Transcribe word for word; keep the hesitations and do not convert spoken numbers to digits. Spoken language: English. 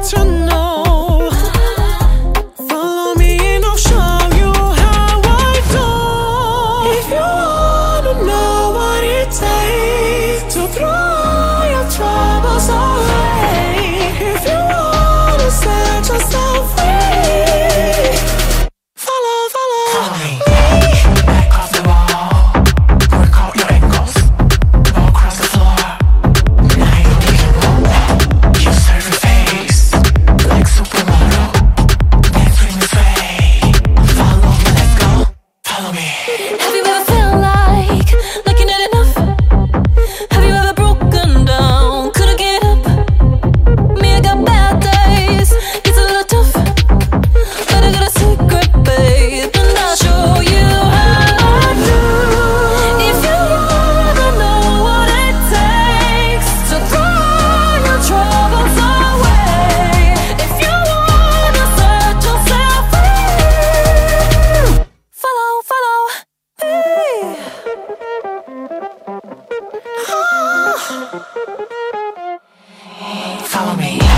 to know. Follow me and I'll show you how I do. If you wanna know what it takes to throw your troubles away, if you wanna set yourself free, follow, follow, follow me. Back off the wall, work out your ankles, walk across the floor. Now you need to roll. You serve your face like supermodel. Dance with me, sway. Follow me, let's go. Follow me. Have you ever felt like like you're not enough? Have you ever broken down? Couldn't get up? Me, I got bad days. It's a little tough, but I got a secret, babe, and I'll show you how I do. If you wanna know what it takes to throw your troubles away, if you wanna set yourself free, follow, follow me. Follow me.